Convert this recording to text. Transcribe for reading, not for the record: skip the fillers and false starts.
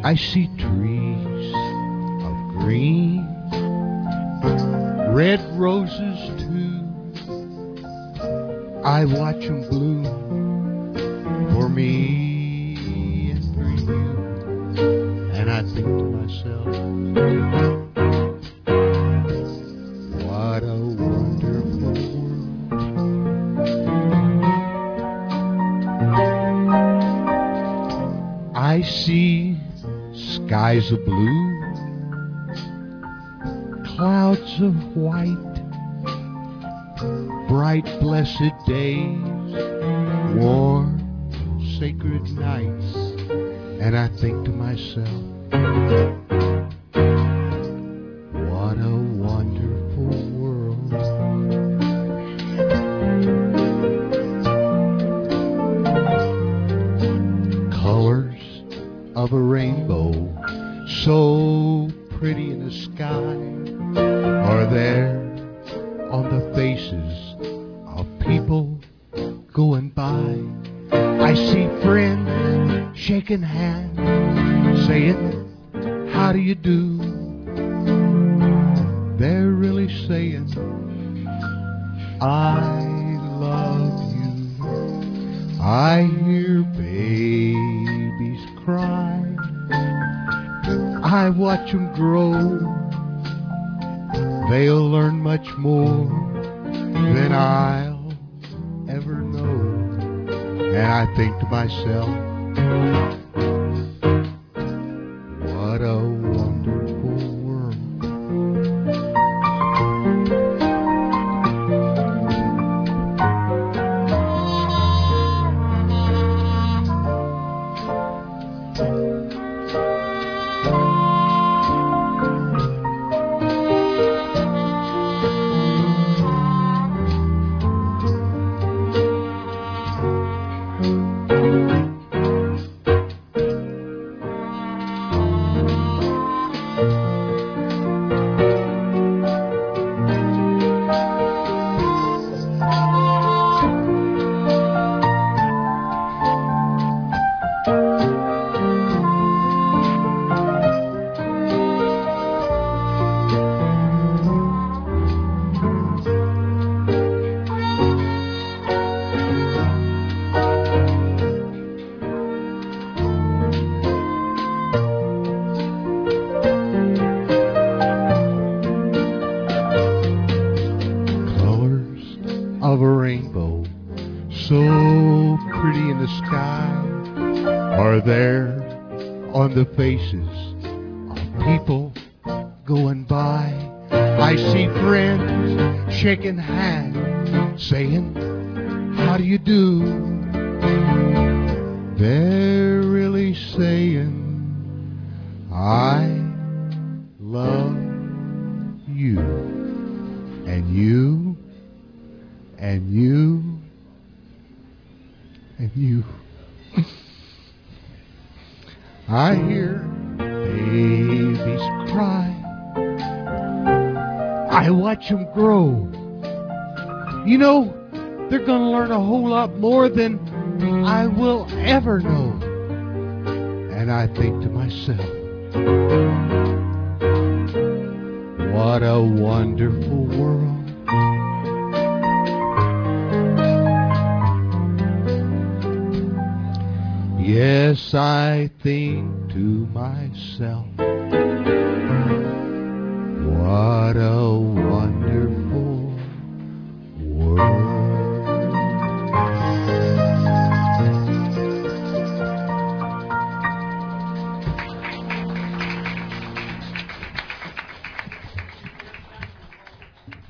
I see trees of green, red roses too. I watch them bloom for me and for you. And I think to myself, what a wonderful world. I see skies of blue, clouds of white, bright blessed days, warm sacred nights. And I think to myself, what a wonderful world. Colors of a rainbow, so pretty in the sky, are there on the faces of people going by. I see friends shaking hands, saying, how do you do? They're really saying, I love you. I hear babies cry. I watch them grow. They'll learn much more than I'll ever know. And I think to myself, what a wonderful world. Of a rainbow, so pretty in the sky, are there on the faces of people going by. I see friends shaking hands, saying, how do you do? They're really saying, I love you. And you, and you, and you. I hear babies cry. I watch them grow. You know, they're going to learn a whole lot more than I will ever know. And I think to myself, what a wonderful world. Yes, I think to myself, what a